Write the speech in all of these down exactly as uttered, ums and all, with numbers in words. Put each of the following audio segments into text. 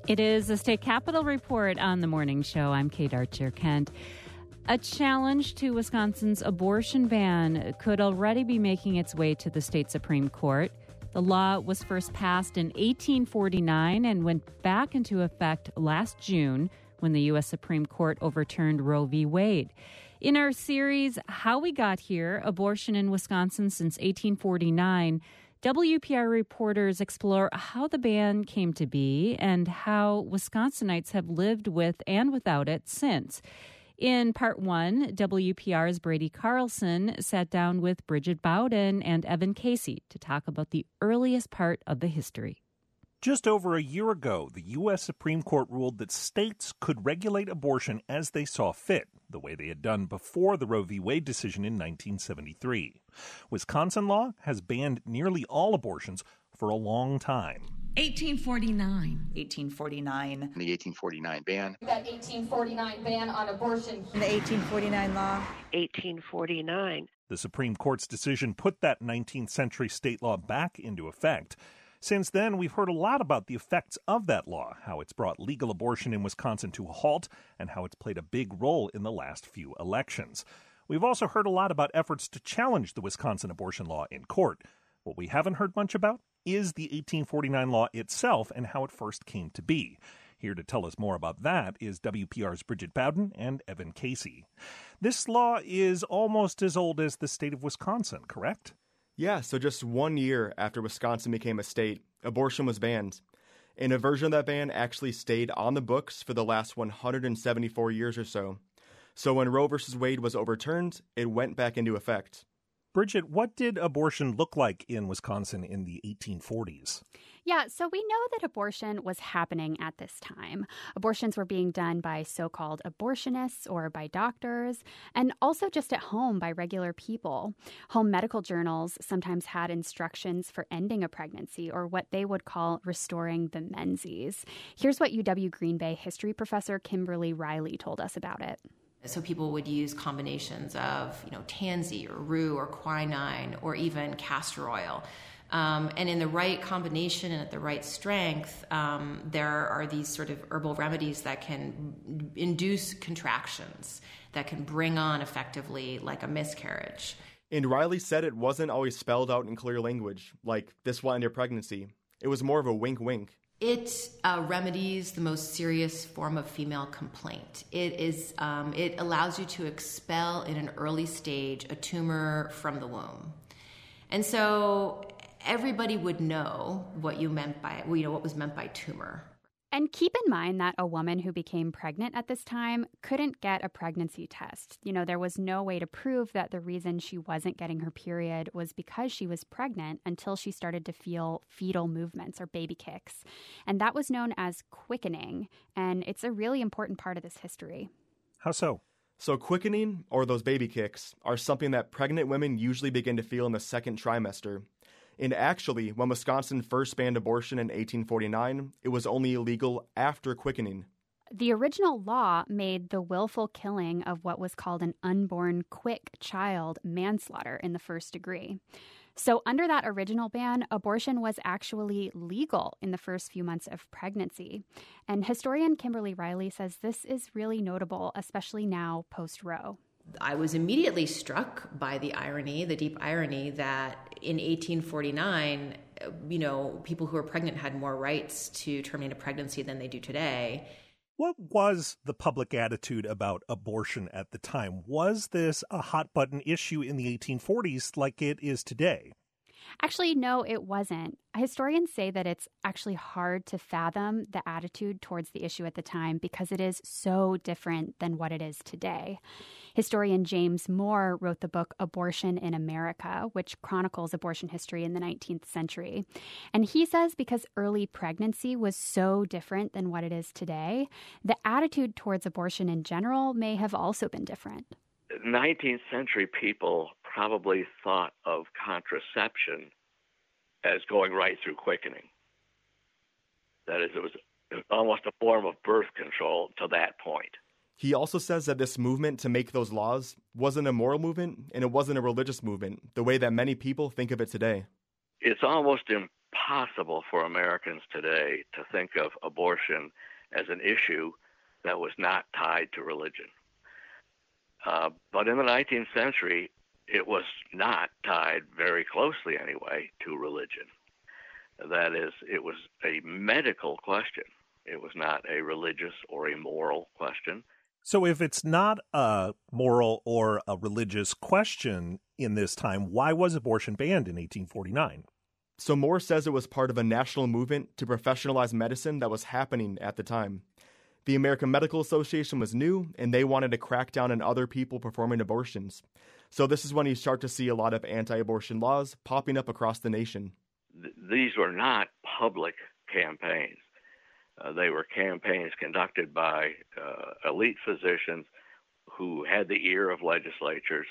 It is the State Capitol Report on the morning show. I'm Kate Archer-Kent. A challenge to Wisconsin's abortion ban could already be making its way to the state Supreme Court. The law was first passed in eighteen forty-nine and went back into effect last June when the U S Supreme Court overturned Roe v. Wade. In our series, How We Got Here, Abortion in Wisconsin Since eighteen forty-nine, W P R reporters explore how the ban came to be and how Wisconsinites have lived with and without it since. In part one, W P R's Brady Carlson sat down with Bridget Bowden and Evan Casey to talk about the earliest part of the history. Just over a year ago, the U S Supreme Court ruled that states could regulate abortion as they saw fit, the way they had done before the Roe v. Wade decision in nineteen seventy-three. Wisconsin law has banned nearly all abortions for a long time. eighteen forty-nine. eighteen forty-nine. The eighteen forty-nine ban. That eighteen forty-nine ban on abortion. The eighteen forty-nine law. eighteen forty-nine. The Supreme Court's decision put that nineteenth century state law back into effect. Since then, we've heard a lot about the effects of that law, how it's brought legal abortion in Wisconsin to a halt, and how it's played a big role in the last few elections. We've also heard a lot about efforts to challenge the Wisconsin abortion law in court. What we haven't heard much about is the eighteen forty-nine law itself and how it first came to be. Here to tell us more about that is W P R's Bridget Bowden and Evan Casey. This law is almost as old as the state of Wisconsin, correct? Yeah, so just one year after Wisconsin became a state, abortion was banned. And a version of that ban actually stayed on the books for the last one hundred seventy-four years or so. So when Roe v. Wade was overturned, it went back into effect. Bridget, what did abortion look like in Wisconsin in the eighteen forties? Yeah, so we know that abortion was happening at this time. Abortions were being done by so-called abortionists or by doctors, and also just at home by regular people. Home medical journals sometimes had instructions for ending a pregnancy or what they would call restoring the menses. Here's what U W Green Bay history professor Kimberly Riley told us about it. So people would use combinations of, you know, tansy or rue or quinine or even castor oil. Um, and in the right combination and at the right strength, um, there are these sort of herbal remedies that can induce contractions, that can bring on effectively like a miscarriage. And Riley said it wasn't always spelled out in clear language, like this will end your pregnancy. It was more of a wink-wink. It uh, remedies the most serious form of female complaint. It is. Um, it allows you to expel in an early stage a tumor from the womb, and so everybody would know what you meant by you know what was meant by tumor. And keep in mind that a woman who became pregnant at this time couldn't get a pregnancy test. You know, there was no way to prove that the reason she wasn't getting her period was because she was pregnant until she started to feel fetal movements or baby kicks. And that was known as quickening. And it's a really important part of this history. How so? So quickening, or those baby kicks, are something that pregnant women usually begin to feel in the second trimester. And actually, when Wisconsin first banned abortion in eighteen forty-nine, it was only illegal after quickening. The original law made the willful killing of what was called an unborn quick child manslaughter in the first degree. So under that original ban, abortion was actually legal in the first few months of pregnancy. And historian Kimberly Riley says this is really notable, especially now post-Roe. I was immediately struck by the irony, the deep irony that in eighteen forty-nine, you know, people who were pregnant had more rights to terminate a pregnancy than they do today. What was the public attitude about abortion at the time? Was this a hot-button issue in the eighteen forties like it is today? Actually, no, it wasn't. Historians say that it's actually hard to fathom the attitude towards the issue at the time because it is so different than what it is today. Historian James Moore wrote the book Abortion in America, which chronicles abortion history in the nineteenth century. And he says because early pregnancy was so different than what it is today, the attitude towards abortion in general may have also been different. nineteenth century people probably thought of contraception as going right through quickening. That is, it was almost a form of birth control to that point. He also says that this movement to make those laws wasn't a moral movement and it wasn't a religious movement, the way that many people think of it today. It's almost impossible impossible for Americans today to think of abortion as an issue that was not tied to religion. Uh, but in the nineteenth century, it was not tied very closely anyway to religion. That is, it was a medical question. It was not a religious or a moral question. So if it's not a moral or a religious question in this time, why was abortion banned in eighteen forty-nine? So Moore says it was part of a national movement to professionalize medicine that was happening at the time. The American Medical Association was new, and they wanted to crack down on other people performing abortions. So this is when you start to see a lot of anti-abortion laws popping up across the nation. Th- these were not public campaigns. Uh, they were campaigns conducted by uh, elite physicians who had the ear of legislatures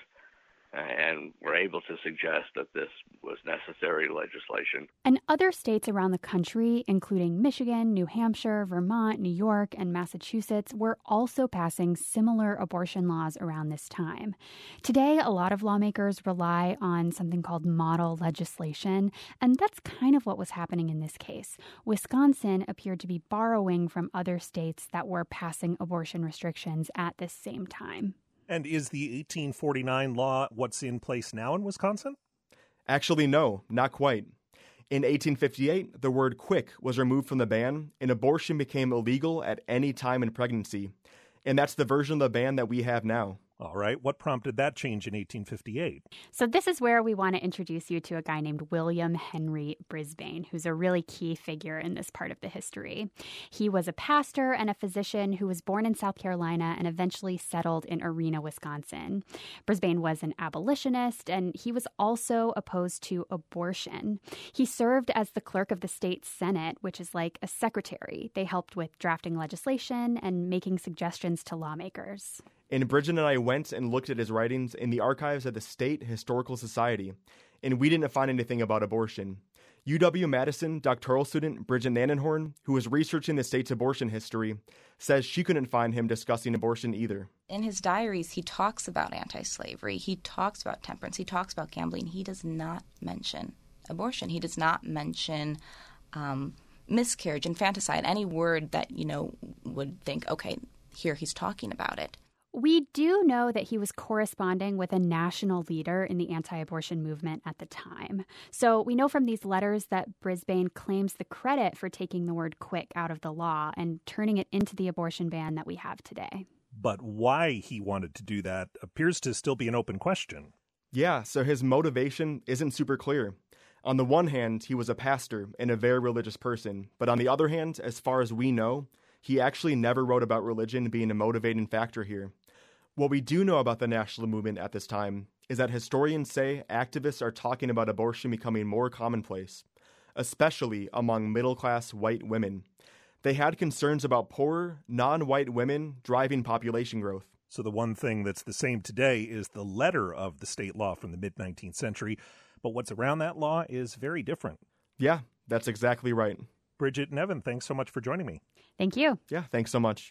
and were able to suggest that this was necessary legislation. And other states around the country, including Michigan, New Hampshire, Vermont, New York, and Massachusetts, were also passing similar abortion laws around this time. Today, a lot of lawmakers rely on something called model legislation, and that's kind of what was happening in this case. Wisconsin appeared to be borrowing from other states that were passing abortion restrictions at this same time. And is the eighteen forty-nine law what's in place now in Wisconsin? Actually, no, not quite. In eighteen fifty-eight, the word quick was removed from the ban, and abortion became illegal at any time in pregnancy. And that's the version of the ban that we have now. All right. What prompted that change in eighteen fifty-eight? So this is where we want to introduce you to a guy named William Henry Brisbane, who's a really key figure in this part of the history. He was a pastor and a physician who was born in South Carolina and eventually settled in Arena, Wisconsin. Brisbane was an abolitionist, and he was also opposed to abortion. He served as the clerk of the state Senate, which is like a secretary. They helped with drafting legislation and making suggestions to lawmakers. And Bridget and I went and looked at his writings in the archives of the State Historical Society, and we didn't find anything about abortion. U W-Madison doctoral student Bridget Nannenhorn, who was researching the state's abortion history, says she couldn't find him discussing abortion either. In his diaries, he talks about anti-slavery, he talks about temperance, he talks about gambling. He does not mention abortion. He does not mention um, miscarriage, infanticide, any word that, you know, would think, okay, here he's talking about it. We do know that he was corresponding with a national leader in the anti-abortion movement at the time. So we know from these letters that Brisbane claims the credit for taking the word quick out of the law and turning it into the abortion ban that we have today. But why he wanted to do that appears to still be an open question. Yeah, so his motivation isn't super clear. On the one hand, he was a pastor and a very religious person. But on the other hand, as far as we know, he actually never wrote about religion being a motivating factor here. What we do know about the national movement at this time is that historians say activists are talking about abortion becoming more commonplace, especially among middle-class white women. They had concerns about poorer, non-white women driving population growth. So the one thing that's the same today is the letter of the state law from the mid-nineteenth century, but what's around that law is very different. Yeah, that's exactly right. Bridget and Evan, thanks so much for joining me. Thank you. Yeah, thanks so much.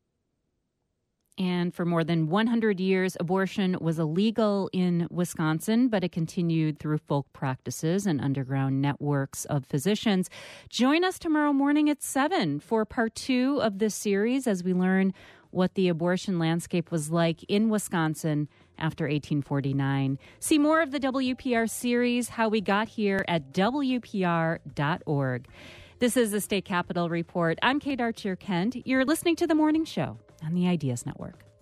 And for more than one hundred years, abortion was illegal in Wisconsin, but it continued through folk practices and underground networks of physicians. Join us tomorrow morning at seven for part two of this series as we learn what the abortion landscape was like in Wisconsin after eighteen forty-nine. See more of the W P R series, How We Got Here, at W P R dot org. This is the State Capitol Report. I'm Kate Archer Kent. You're listening to The Morning Show on the Ideas Network.